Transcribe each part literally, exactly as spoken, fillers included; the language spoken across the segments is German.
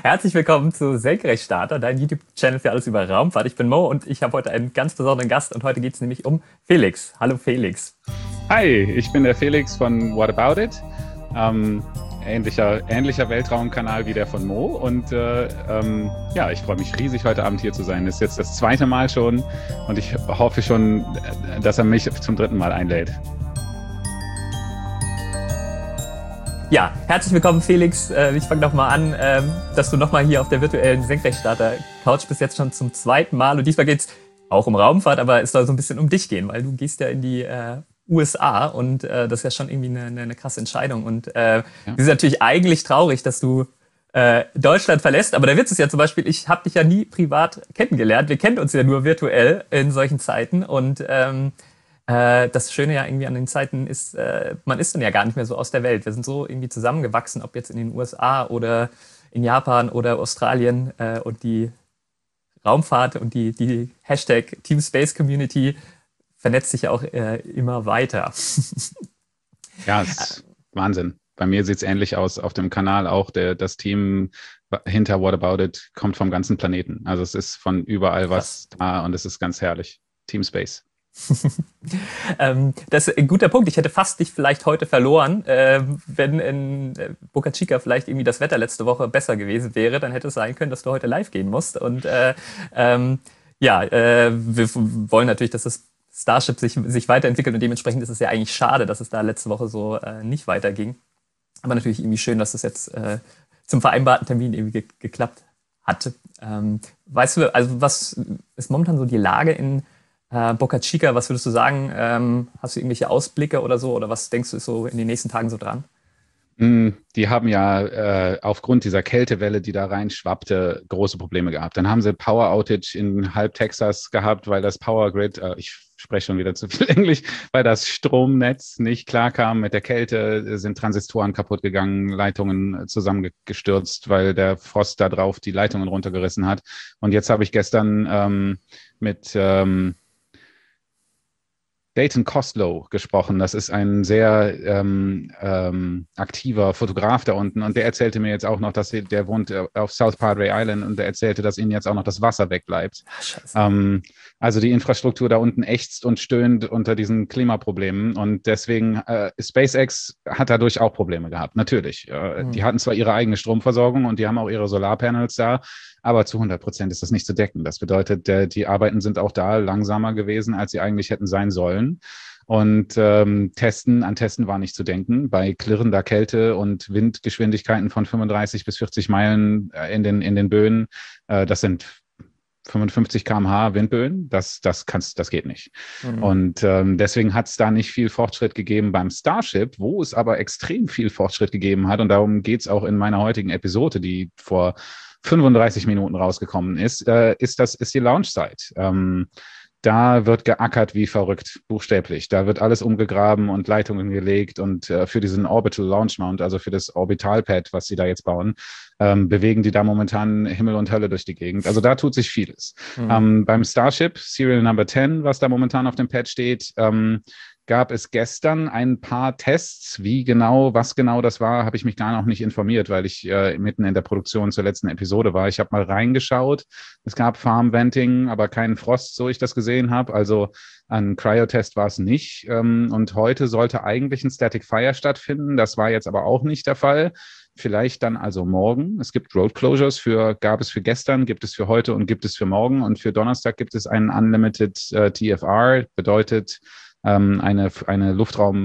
Herzlich willkommen zu Senkrechtstarter, dein YouTube-Channel für alles über Raumfahrt. Ich bin Mo und ich habe heute einen ganz besonderen Gast und heute geht es nämlich um Felix. Hallo Felix. Hi, ich bin der Felix von What About It. Ähm, ähnlicher, ähnlicher Weltraumkanal wie der von Mo. Und äh, ähm, ja, ich freue mich riesig, heute Abend hier zu sein. Das ist jetzt das zweite Mal schon und ich hoffe schon, dass er mich zum dritten Mal einlädt. Ja, herzlich willkommen Felix. Ich fange nochmal an, dass du nochmal hier auf der virtuellen Senkrechtstarter-Couch bist, jetzt schon zum zweiten Mal. Und diesmal geht es auch um Raumfahrt, aber es soll so ein bisschen um dich gehen, weil du gehst ja in die äh, U S A und äh, das ist ja schon irgendwie eine, eine, eine krasse Entscheidung. Und äh, ja. Es ist natürlich eigentlich traurig, dass du äh, Deutschland verlässt. Aber der Witz ist ja zum Beispiel, ich habe dich ja nie privat kennengelernt. Wir kennen uns ja nur virtuell in solchen Zeiten und ähm, das Schöne ja irgendwie an den Zeiten ist, man ist dann ja gar nicht mehr so aus der Welt. Wir sind so irgendwie zusammengewachsen, ob jetzt in den U S A oder in Japan oder Australien, und die Raumfahrt und die, die Hashtag Team Space Community vernetzt sich ja auch immer weiter. Ja, ist Wahnsinn. Bei mir sieht es ähnlich aus auf dem Kanal. Auch der, das Team hinter What About It kommt vom ganzen Planeten. Also es ist von überall was Krass. Da und es ist ganz herrlich. Team Space. ähm, das ist ein guter Punkt. Ich hätte fast dich vielleicht heute verloren, äh, wenn in Boca Chica vielleicht irgendwie das Wetter letzte Woche besser gewesen wäre. Dann hätte es sein können, dass du heute live gehen musst. Und äh, ähm, ja, äh, wir wollen natürlich, dass das Starship sich, sich weiterentwickelt und dementsprechend ist es ja eigentlich schade, dass es da letzte Woche so äh, nicht weiterging. Aber natürlich irgendwie schön, dass es jetzt äh, zum vereinbarten Termin irgendwie ge geklappt hat. Ähm, weißt du, also was ist momentan so die Lage in Uh, Boca Chica, was würdest du sagen? Ähm, hast du irgendwelche Ausblicke oder so? Oder was denkst du ist so in den nächsten Tagen so dran? Die haben ja äh, aufgrund dieser Kältewelle, die da reinschwappte, große Probleme gehabt. Dann haben sie Power Outage in halb Texas gehabt, weil das Power Grid, äh, ich spreche schon wieder zu viel Englisch, weil das Stromnetz nicht klarkam mit der Kälte, sind Transistoren kaputt gegangen, Leitungen zusammengestürzt, weil der Frost da drauf die Leitungen runtergerissen hat. Und jetzt habe ich gestern ähm, mit ähm, Dayton Kostlow gesprochen. Das ist ein sehr ähm, ähm, aktiver Fotograf da unten und der erzählte mir jetzt auch noch, dass er, der wohnt auf South Padre Island und der erzählte, dass ihnen jetzt auch noch das Wasser wegbleibt. Ähm, also die Infrastruktur da unten ächzt und stöhnt unter diesen Klimaproblemen und deswegen äh, SpaceX hat dadurch auch Probleme gehabt, natürlich. Äh, mhm. Die hatten zwar ihre eigene Stromversorgung und die haben auch ihre Solarpanels da, aber zu hundert Prozent ist das nicht zu decken. Das bedeutet, der, die Arbeiten sind auch da langsamer gewesen, als sie eigentlich hätten sein sollen. Und ähm, Testen, an Testen war nicht zu denken. Bei klirrender Kälte und Windgeschwindigkeiten von fünfunddreißig bis vierzig Meilen in den, in den Böen, äh, das sind fünfundfünfzig Kilometer pro Stunde Windböen, das, das, kannst, das geht nicht. Mhm. Und ähm, deswegen hat es da nicht viel Fortschritt gegeben beim Starship, wo es aber extrem viel Fortschritt gegeben hat. Und darum geht es auch in meiner heutigen Episode, die vor fünfunddreißig Minuten rausgekommen ist, äh, ist das ist die Launchzeit. Ähm, da wird geackert wie verrückt, buchstäblich. Da wird alles umgegraben und Leitungen gelegt und äh, für diesen Orbital Launch Mount, also für das Orbitalpad, was sie da jetzt bauen, ähm, bewegen die da momentan Himmel und Hölle durch die Gegend. Also da tut sich vieles. Mhm. Ähm, beim Starship, Serial Number zehn, was da momentan auf dem Pad steht, ähm, gab es gestern ein paar Tests. Wie genau, was genau das war, habe ich mich gar noch nicht informiert, weil ich äh, mitten in der Produktion zur letzten Episode war. Ich habe mal reingeschaut. Es gab Farm Venting, aber keinen Frost, so ich das gesehen habe. Also ein Cryo-Test war es nicht. Ähm, und heute sollte eigentlich ein Static Fire stattfinden. Das war jetzt aber auch nicht der Fall. Vielleicht dann also morgen. Es gibt Road Closures für, gab es für gestern, gibt es für heute und gibt es für morgen. Und für Donnerstag gibt es einen Unlimited äh, T F R, bedeutet eine, eine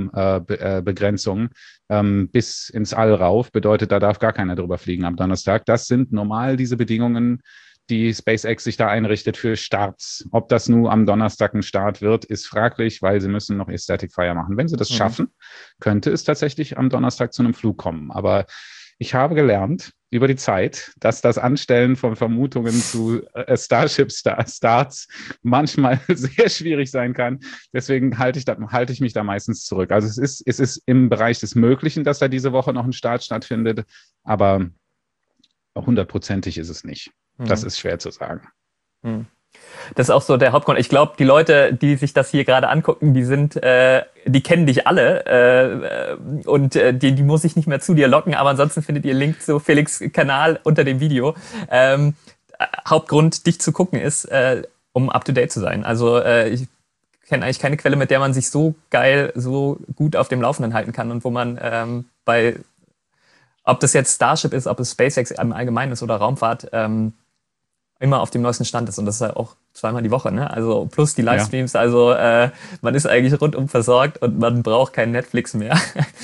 Luftraumbegrenzung äh, ähm, bis ins All rauf, bedeutet, da darf gar keiner drüber fliegen am Donnerstag. Das sind normal diese Bedingungen, die SpaceX sich da einrichtet für Starts. Ob das nun am Donnerstag ein Start wird, ist fraglich, weil sie müssen noch ihr Static Fire machen. Wenn sie das mhm. schaffen, könnte es tatsächlich am Donnerstag zu einem Flug kommen. Aber ich habe gelernt über die Zeit, dass das Anstellen von Vermutungen zu äh, Starship-Starts manchmal sehr schwierig sein kann. Deswegen halte ich, da, halte ich mich da meistens zurück. Also es ist, es ist im Bereich des Möglichen, dass da diese Woche noch ein Start stattfindet, aber hundertprozentig ist es nicht. Mhm. Das ist schwer zu sagen. Mhm. Das ist auch so der Hauptgrund. Ich glaube, die Leute, die sich das hier gerade angucken, die sind, äh, die kennen dich alle äh, und äh, die, die muss ich nicht mehr zu dir locken. Aber ansonsten findet ihr Link zu Felix' Kanal unter dem Video. Ähm, Hauptgrund, dich zu gucken, ist, äh, um up to date zu sein. Also äh, ich kenne eigentlich keine Quelle, mit der man sich so geil, so gut auf dem Laufenden halten kann und wo man ähm, bei, ob das jetzt Starship ist, ob es SpaceX im Allgemeinen ist oder Raumfahrt, ähm, immer auf dem neuesten Stand ist. Und das ist ja auch zweimal die Woche, ne? Also plus die Livestreams. Ja. Also äh, man ist eigentlich rundum versorgt und man braucht kein Netflix mehr.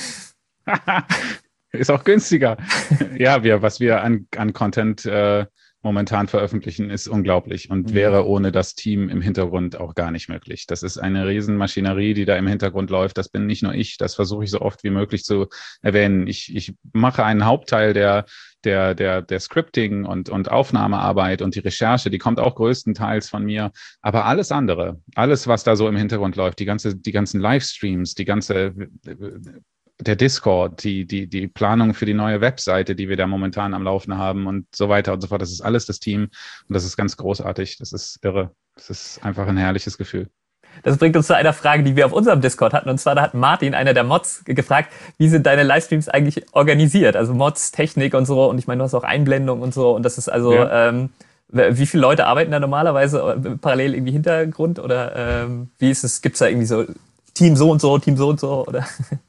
Ist auch günstiger. Ja, wir, was wir an, an Content äh, momentan veröffentlichen, ist unglaublich und mhm. wäre ohne das Team im Hintergrund auch gar nicht möglich. Das ist eine Riesenmaschinerie, die da im Hintergrund läuft. Das bin nicht nur ich, das versuche ich so oft wie möglich zu erwähnen. Ich, ich mache einen Hauptteil der, der, der, der Scripting und, und Aufnahmearbeit und die Recherche, die kommt auch größtenteils von mir. Aber alles andere, alles, was da so im Hintergrund läuft, die ganze, die ganzen Livestreams, die ganze der Discord, die, die, die Planung für die neue Webseite, die wir da momentan am Laufen haben und so weiter und so fort. Das ist alles das Team und das ist ganz großartig. Das ist irre. Das ist einfach ein herrliches Gefühl. Das bringt uns zu einer Frage, die wir auf unserem Discord hatten. Und zwar, da hat Martin, einer der Mods, gefragt, wie sind deine Livestreams eigentlich organisiert? Also Mods, Technik und so. Und ich meine, du hast auch Einblendung und so. Und das ist also, ja. ähm, wie viele Leute arbeiten da normalerweise parallel irgendwie Hintergrund? Oder ähm, wie ist es? Gibt es da irgendwie so Team so und so, Team so und so? Oder?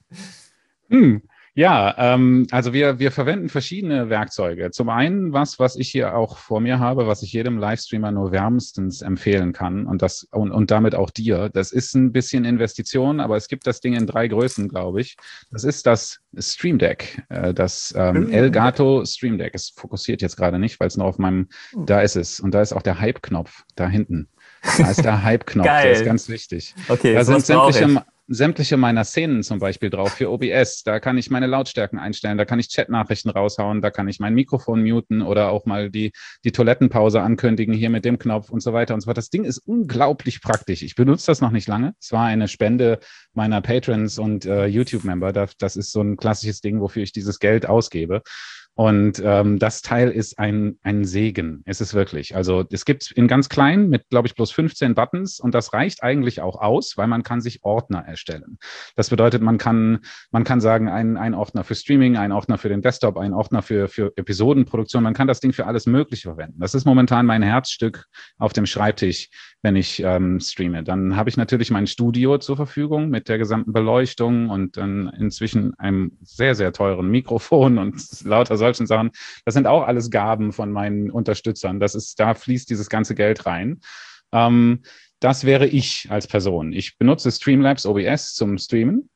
Hm. Ja, ähm, also wir, wir verwenden verschiedene Werkzeuge. Zum einen was, was ich hier auch vor mir habe, was ich jedem Livestreamer nur wärmstens empfehlen kann und das und, und damit auch dir. Das ist ein bisschen Investition, aber es gibt das Ding in drei Größen, glaube ich. Das ist das Stream Deck, äh, das ähm, Elgato Stream Deck. Es fokussiert jetzt gerade nicht, weil es noch auf meinem, da ist es. Und da ist auch der Hype-Knopf da hinten. Da ist der Hype-Knopf, der ist ganz wichtig. Okay, da sind sämtliche sämtliche meiner Szenen zum Beispiel drauf für O B S. Da kann ich meine Lautstärken einstellen, da kann ich Chatnachrichten raushauen, da kann ich mein Mikrofon muten oder auch mal die, die Toilettenpause ankündigen hier mit dem Knopf und so weiter und so fort. Das Ding ist unglaublich praktisch. Ich benutze das noch nicht lange. Es war eine Spende meiner Patrons und äh, YouTube-Member. Das, das ist so ein klassisches Ding, wofür ich dieses Geld ausgebe. Und ähm, das Teil ist ein, ein Segen, ist es wirklich. Also es gibt in ganz klein mit, glaube ich, bloß fünfzehn Buttons und das reicht eigentlich auch aus, weil man kann sich Ordner erstellen. Das bedeutet, man kann, man kann sagen, ein, ein Ordner für Streaming, ein Ordner für den Desktop, ein Ordner für, für Episodenproduktion. Man kann das Ding für alles Mögliche verwenden. Das ist momentan mein Herzstück auf dem Schreibtisch, wenn ich ähm, streame. Dann habe ich natürlich mein Studio zur Verfügung mit der gesamten Beleuchtung und dann inzwischen einem sehr, sehr teuren Mikrofon und lauter solchen Sachen. Das sind auch alles Gaben von meinen Unterstützern. Das ist, da fließt dieses ganze Geld rein. Ähm, das wäre ich als Person. Ich benutze Streamlabs O B S zum Streamen.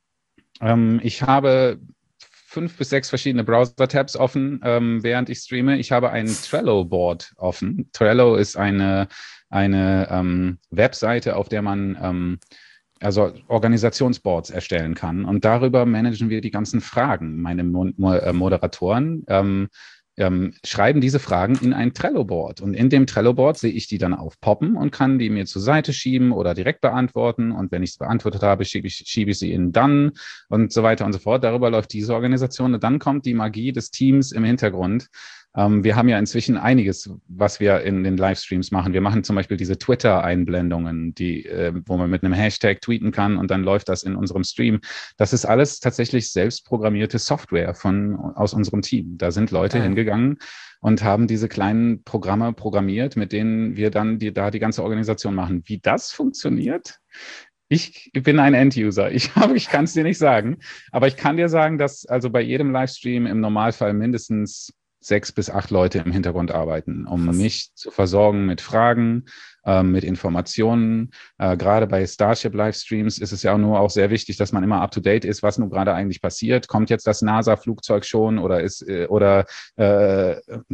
Ähm, ich habe fünf bis sechs verschiedene Browser-Tabs offen, ähm, während ich streame. Ich habe ein Trello-Board offen. Trello ist eine, eine ähm, Webseite, auf der man ähm, also Organisationsboards erstellen kann. Und darüber managen wir die ganzen Fragen. Meine Mo- Mo- Moderatoren ähm, ähm, schreiben diese Fragen in ein Trello-Board. Und in dem Trello-Board sehe ich die dann aufpoppen und kann die mir zur Seite schieben oder direkt beantworten. Und wenn ich es beantwortet habe, schiebe ich, schiebe ich sie in Done und so weiter und so fort. Darüber läuft diese Organisation. Und dann kommt die Magie des Teams im Hintergrund. Ähm, wir haben ja inzwischen einiges, was wir in den Livestreams machen. Wir machen zum Beispiel diese Twitter-Einblendungen, die, äh, wo man mit einem Hashtag tweeten kann und dann läuft das in unserem Stream. Das ist alles tatsächlich selbstprogrammierte Software von, aus unserem Team. Da sind Leute ah. hingegangen und haben diese kleinen Programme programmiert, mit denen wir dann die, da die ganze Organisation machen. Wie das funktioniert? Ich bin ein End-User. Ich, ich kann es dir nicht sagen. Aber ich kann dir sagen, dass also bei jedem Livestream im Normalfall mindestens sechs bis acht Leute im Hintergrund arbeiten, um Was? mich zu versorgen mit Fragen, äh, mit Informationen. Äh, gerade bei Starship-Livestreams ist es ja auch nur auch sehr wichtig, dass man immer up-to-date ist, was nun gerade eigentlich passiert. Kommt jetzt das NASA-Flugzeug schon oder ist äh, oder äh,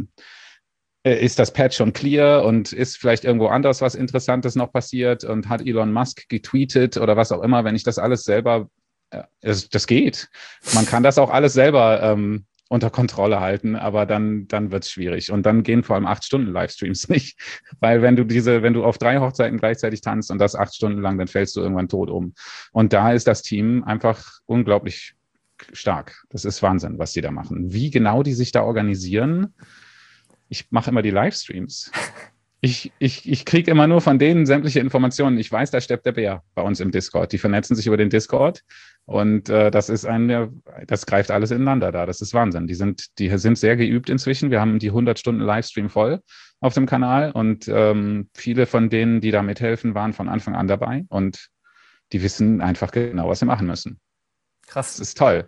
ist das Patch schon clear und ist vielleicht irgendwo anders was Interessantes noch passiert und hat Elon Musk getweetet oder was auch immer, wenn ich das alles selber, äh, das, das geht. Man kann das auch alles selber ähm, unter Kontrolle halten, aber dann, dann wird es schwierig. Und dann gehen vor allem acht Stunden Livestreams nicht. Weil wenn du diese, wenn du auf drei Hochzeiten gleichzeitig tanzt und das acht Stunden lang, dann fällst du irgendwann tot um. Und da ist das Team einfach unglaublich stark. Das ist Wahnsinn, was die da machen. Wie genau die sich da organisieren? Ich mache immer die Livestreams. Ich, ich, ich kriege immer nur von denen sämtliche Informationen. Ich weiß, da steppt der Bär bei uns im Discord. Die vernetzen sich über den Discord und äh, das ist ein, das greift alles ineinander da. Das ist Wahnsinn. Die sind, die sind sehr geübt inzwischen. Wir haben die hundert Stunden Livestream voll auf dem Kanal und ähm, viele von denen, die da mithelfen, waren von Anfang an dabei und die wissen einfach genau, was sie machen müssen. Krass. Das ist toll.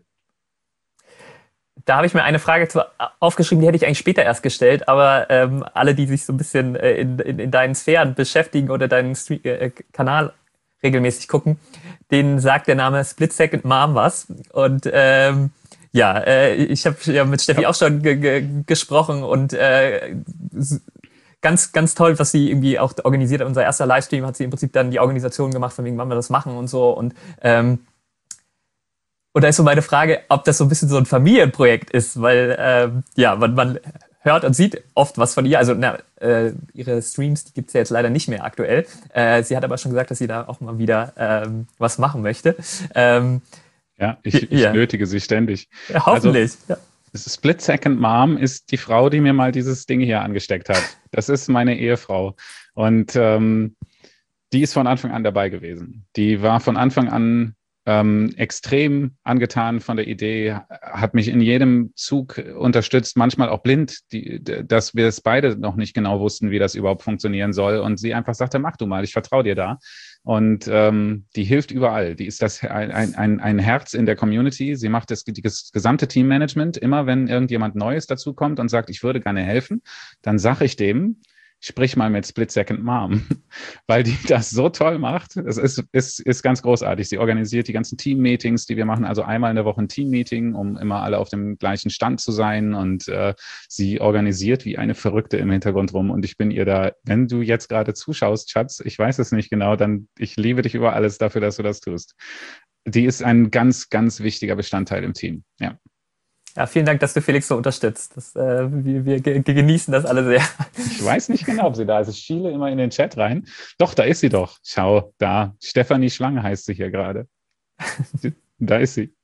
Da habe ich mir eine Frage zu aufgeschrieben, die hätte ich eigentlich später erst gestellt, aber ähm, alle, die sich so ein bisschen äh, in, in, in deinen Sphären beschäftigen oder deinen Stream, äh, Kanal regelmäßig gucken, denen sagt der Name Split Second Mom was. Und ähm, ja, äh, ich habe ja mit Steffi auch schon ge- ge- gesprochen und äh, ganz, ganz toll, was sie irgendwie auch organisiert hat. Unser erster Livestream hat sie im Prinzip dann die Organisation gemacht, von wegen, wann wir das machen und so. Und ähm, Und da ist so meine Frage, ob das so ein bisschen so ein Familienprojekt ist, weil ähm, ja, man, man hört und sieht oft was von ihr. Also na, äh, ihre Streams, die gibt's ja jetzt leider nicht mehr aktuell. Äh, sie hat aber schon gesagt, dass sie da auch mal wieder ähm, was machen möchte. Ähm, ja, ich, ich ja. nötige sie ständig. Ja, hoffentlich. Also, ja. Split Second Mom ist die Frau, die mir mal dieses Ding hier angesteckt hat. Das ist meine Ehefrau. Und ähm, die ist von Anfang an dabei gewesen. Die war von Anfang an Ähm, extrem angetan von der Idee, hat mich in jedem Zug unterstützt, manchmal auch blind, die, dass wir es beide noch nicht genau wussten, wie das überhaupt funktionieren soll. Und sie einfach sagte, mach du mal, ich vertraue dir da. Und ähm, die hilft überall. Die ist das ein, ein, ein Herz in der Community. Sie macht das, das gesamte Teammanagement. Immer wenn irgendjemand Neues dazukommt und sagt, ich würde gerne helfen, dann sage ich dem, sprich mal mit Split Second Mom, weil die das so toll macht. Es ist, ist, ist ganz großartig. Sie organisiert die ganzen Team-Meetings, die wir machen, also einmal in der Woche ein Team-Meeting, um immer alle auf dem gleichen Stand zu sein und äh, sie organisiert wie eine Verrückte im Hintergrund rum und ich bin ihr da, wenn du jetzt gerade zuschaust, Schatz, ich weiß es nicht genau, dann ich liebe dich über alles dafür, dass du das tust. Die ist ein ganz, ganz wichtiger Bestandteil im Team, ja. Ja, vielen Dank, dass du Felix so unterstützt. Das, äh, wir, wir genießen das alle sehr. Ich weiß nicht genau, ob sie da ist. Ich schiele immer in den Chat rein. Doch, da ist sie doch. Schau, da. Stefanie Schlange heißt sie hier gerade. Da ist sie.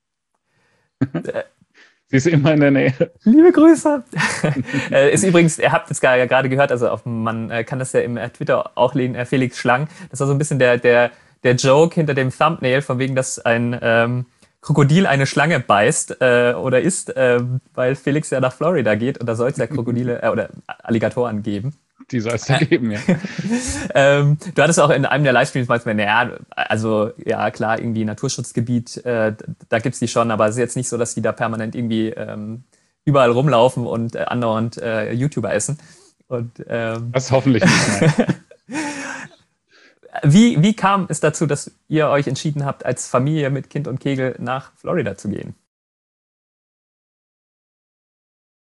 Sie ist immer in der Nähe. Liebe Grüße. Ist übrigens, ihr habt jetzt gerade gehört, also auf, man kann das ja im Twitter auch lesen, Felix Schlang. Das war so ein bisschen der, der, der Joke hinter dem Thumbnail, von wegen, dass ein ähm, Krokodil eine Schlange beißt äh, oder isst, äh, weil Felix ja nach Florida geht und da soll es ja Krokodile äh, oder Alligatoren geben. Die soll es da geben, ja. ähm, du hattest auch in einem der Livestreams mal gesagt, naja, also ja klar, irgendwie Naturschutzgebiet, äh, da gibt's die schon, aber es ist jetzt nicht so, dass die da permanent irgendwie ähm, überall rumlaufen und äh, andauernd äh, YouTuber essen. Und, ähm, das hoffentlich nicht mehr. Wie, wie kam es dazu, dass ihr euch entschieden habt, als Familie mit Kind und Kegel nach Florida zu gehen?